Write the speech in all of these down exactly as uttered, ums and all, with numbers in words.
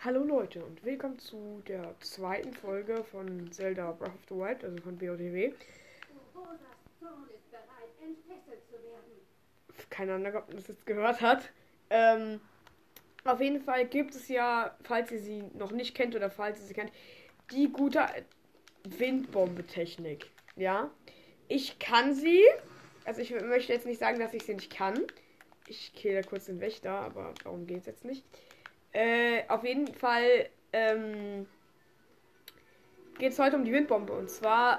Hallo Leute und willkommen zu der zweiten Folge von Zelda Breath of the Wild, also von B O T W. Keine Ahnung, ob man das jetzt gehört hat. Ähm, auf jeden Fall gibt es ja, falls ihr sie noch nicht kennt oder falls ihr sie kennt, die gute Windbombe-Technik. Ja, ich kann sie. Also ich möchte jetzt nicht sagen, dass ich sie nicht kann. Ich kill da kurz den Wächter, aber darum geht es jetzt nicht. Äh, auf jeden Fall ähm, geht es heute um die Windbombe. Und zwar,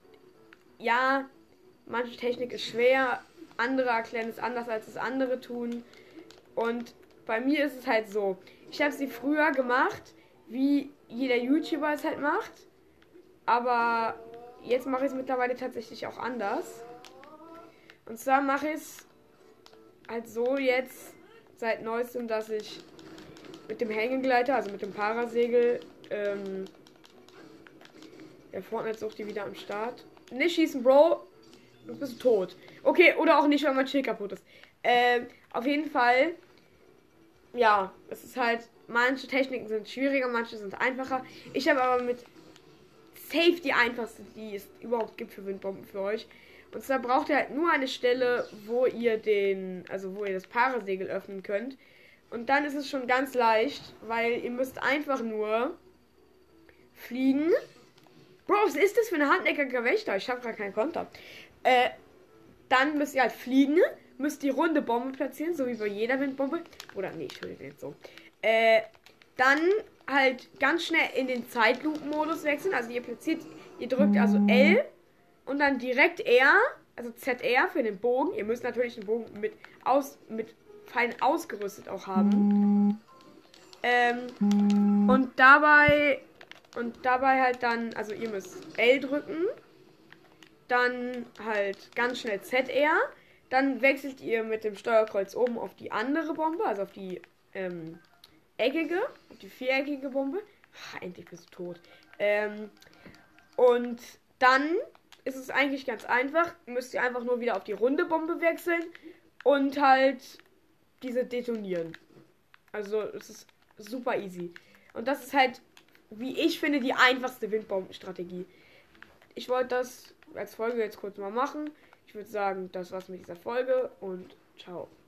ja, manche Technik ist schwer, andere erklären es anders, als es andere tun. Und bei mir ist es halt so, ich habe sie früher gemacht, wie jeder YouTuber es halt macht. Aber jetzt mache ich es mittlerweile tatsächlich auch anders. Und zwar mache ich es halt so jetzt seit neuestem, dass ich mit dem Hängegleiter, also mit dem Parasegel, ähm, der Fortnite sucht die wieder am Start. Nicht schießen, Bro. Du bist tot. Okay, oder auch nicht, weil mein Schild kaputt ist. Ähm, auf jeden Fall, ja, es ist halt, manche Techniken sind schwieriger, manche sind einfacher. Ich habe aber mit Safe die einfachste, die es überhaupt gibt für Windbomben für euch. Und zwar braucht ihr halt nur eine Stelle, wo ihr den, also wo ihr das Parasegel öffnen könnt. Und dann ist es schon ganz leicht, weil ihr müsst einfach nur fliegen. Bro, was ist das für eine hartnäckige Wächter? Ich habe gerade keinen Konter. Äh, dann müsst ihr halt fliegen, müsst die runde Bombe platzieren, so wie bei jeder Windbombe. Oder nee, ich will jetzt so. Äh, dann halt ganz schnell in den Zeitlupen-Modus wechseln. Also ihr platziert, ihr drückt also L und dann direkt R, also Z R für den Bogen. Ihr müsst natürlich den Bogen mit aus mit Pfeilen ausgerüstet auch haben. Ähm, und dabei und dabei halt dann, also ihr müsst L drücken, dann halt ganz schnell Z R, dann wechselt ihr mit dem Steuerkreuz oben auf die andere Bombe, also auf die ähm, eckige, auf die viereckige Bombe. Ach, endlich bist du tot. Ähm, und dann ist es eigentlich ganz einfach, müsst ihr einfach nur wieder auf die runde Bombe wechseln und halt diese detonieren. Also es ist super easy. Und das ist halt, wie ich finde, die einfachste Windbombenstrategie. Ich wollte das als Folge jetzt kurz mal machen. Ich würde sagen, das war's mit dieser Folge und ciao.